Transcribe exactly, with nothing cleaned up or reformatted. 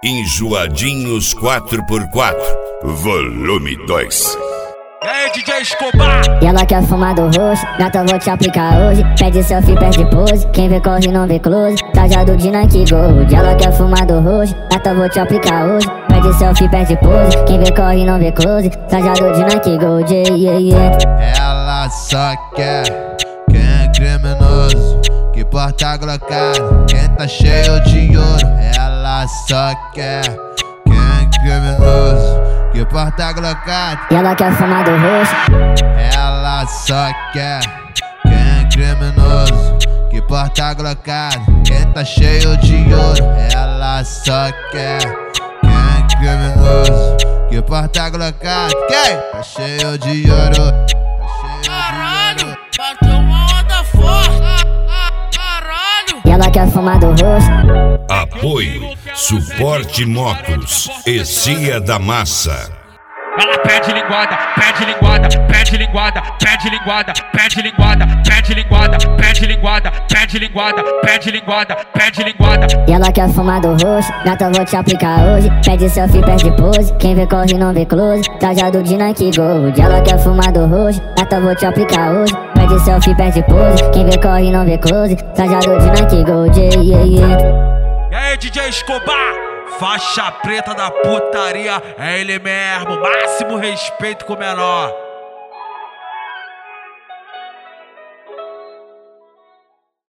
Enjoadinhos quatro por quatro, volume dois. E aí, D J Escobar? E ela quer fumar do roxo, gata, vou te aplicar hoje. Pede selfie, perde pose, quem vê corre não vê close. Tajado de Nike Gold. Ela quer fumar do roxo, gata, vou te aplicar hoje. Pede selfie, perde pose, quem vê corre não vê close. Tajado de Nike Gold, yeah, yeah, yeah. Ela só quer quem é criminoso, que porta glocado, quem tá cheio de ouro. Ela só quer quem é criminoso, que porta glocado. E ela quer fumar do roxo. Ela só quer quem é criminoso, que porta glocado, quem tá cheio de ouro. Ela só quer quem é criminoso, que porta glocado, quem tá cheio de ouro. Caralho, bateu uma onda forte. Caralho. E ela quer fumar do roxo. Apoio Suporte Motos e Cia da Massa. Ela pede linguada, pede linguada, pede linguada, pede linguada, pede linguada, pede linguada, pede linguada, pede linguada, pede linguada, pede linguada. E ela quer fumar do roxo, gata, vou te aplicar hoje. Pede selfie, perde pose, quem vê corre não vê close. Tajado de Nike Gold. Ela quer fumar do roxo, gata, vou te aplicar hoje. Pede selfie, perde pose, quem vê corre não vê close. Tajado de Nike Gold, yeah, yeah, yeah. E aí, D J Escobar? Faixa preta da putaria, é ele mesmo, máximo respeito com o menor.